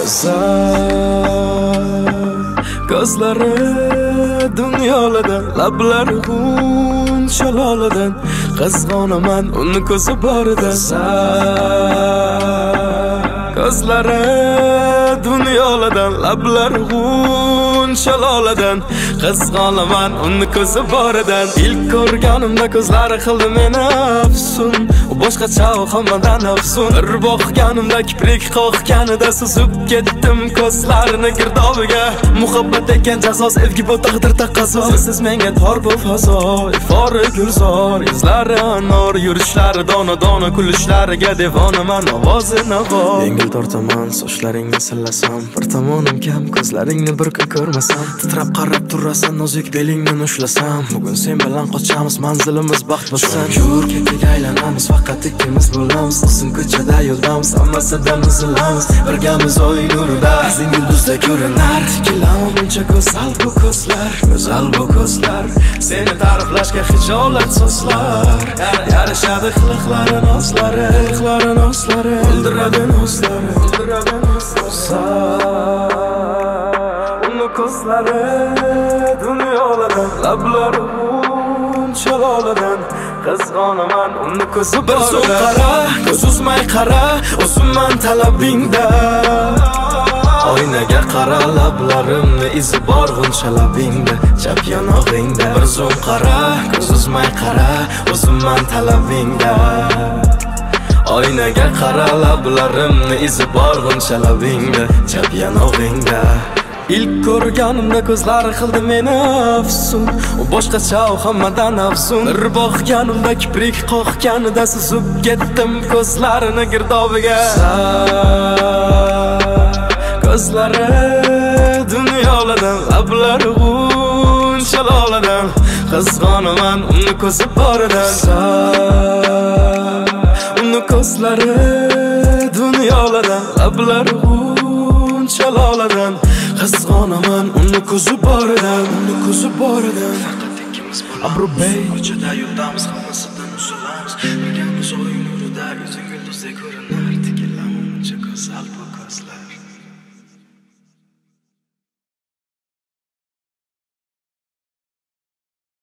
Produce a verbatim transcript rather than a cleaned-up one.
Ko'zlari dunyolardan, lablari xun shaloladan, qizg'onaman uni ko'zi borida. Ko'zlari dunyolardan, lablari xun shaloladan, qizg'onaman uni ko'zi boridan. Ilk ko'rganimda ko'zlari qildi meni afsun, u boshqacha hammadan afsun. Bir boqganimda kiprik qoqganida suzib ketdim ko'zlarini girdobiga. Muhabbat ekan jazoz, evgi bu taqdir taqozo. Siz menga tor bu fazo, ifori gulzor, izlari anor, yurishlari dona-dona, kulishlariga devonaman, ovozi navo. Yengil tortaman, sochlaringni sillasam, bir tomonim kam, ko'zlaringni bir kun ko'rmasam, titrab qarab turasan, nozik belingni ushlasam. Bugun sen bilan qochamiz, manzilimiz baxt bo'lsin. Yur ketiga aylanamiz, faqat ikkimiz bo'lamiz. Uzun ko'chada yo'ldamiz, hammasidan uzilamiz. Birgamiz oy nurida, bizning yulduzda ko'rinar. Tikilaman buncha go'zal bu ko'zlar, go'zal bu ko'zlar. Seni ta'riflashga hijolat so'zlar. Yarashadi qiliqlari, nozlari, qiliqlari, nozlari, o'ldiradi nozlari, o'ldiradi nozlari. Uni ko'zlari dunyolardan, lablari xun shaloladan, qizg'onaman uni ko'zi bir so'z qara, ko'z uzmay qara, o'zimman talabingda. Oynaga qara, lablarimni izi bor g'uncha labingda, chap yonog'ingda. Bir zum qara, ko'z uzmay qara, o'zimman talabingda. Oynaga qara, lablarimni izi bor g'uncha labingda, chap yonog'ingda. Ilk ko'rganimda ko'zlari qildi meni afsun, u boshqacha hammadan afsun. Bir boqganimda kiprik qoqganida suzib ketdim ko'zlarini girdobiga. Ko'zlari dunyolardan, lablari xun shaloladan, qizg'onaman uni ko'zi boridan. Uni ko'zlari dunyolardan, lablari xun shaloladan, qizg'onaman uni ko'zi boridan, uni ko'zi boridan. Faqat ikkimiz Abrubey ko'chada yo'ldamiz, hammasidan uzilamiz. Birgamiz oy nurida, yuzing yulduzday ko'rinar. Tikilaman buncha go'zal bu ko'zlar.